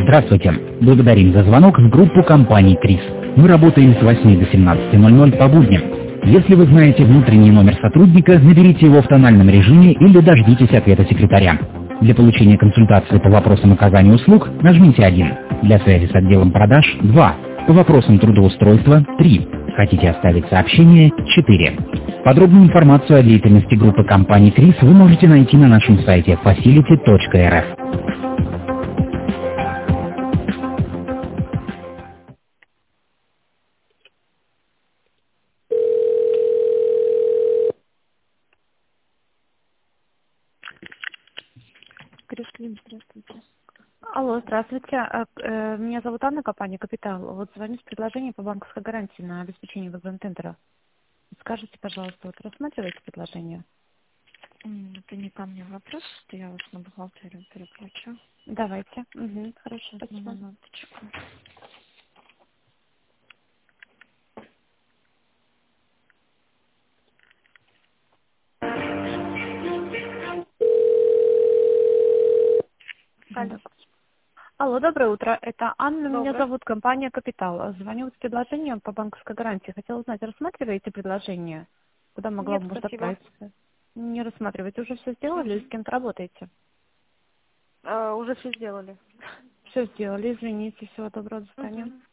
Здравствуйте. Благодарим за звонок в группу компании «Крис». Мы работаем с 8 до 17:00 по будням. Если вы знаете внутренний номер сотрудника, наберите его в тональном режиме или дождитесь ответа секретаря. Для получения консультации по вопросам оказания услуг нажмите 1. Для связи с отделом продаж 2. По вопросам трудоустройства 3. Хотите оставить сообщение 4. Подробную информацию о деятельности группы компании «Крис» вы можете найти на нашем сайте facility.rf. Крис-клин, здравствуйте. Алло, здравствуйте. Меня зовут Анна, компания «Капитал». Вот звоню с предложением по банковской гарантии на обеспечение веб-тендера. Скажите, пожалуйста, вот рассматриваете предложение? Это не ко мне вопрос, что я вас на бухгалтерию переключу. Давайте. Угу, хорошо, Одну спасибо. минуточку. Алло. Алло, доброе утро. Это Анна, меня Доброе. зовут, компания «Капитал». Звоню с предложением по банковской гарантии. Хотела узнать, рассматриваете предложение? Куда могла Нет, бы, может, спасибо. отправиться? Не рассматриваете. Уже все сделали или с кем-то работаете? Уже все сделали. Все сделали, извините. Всего доброго, до свидания.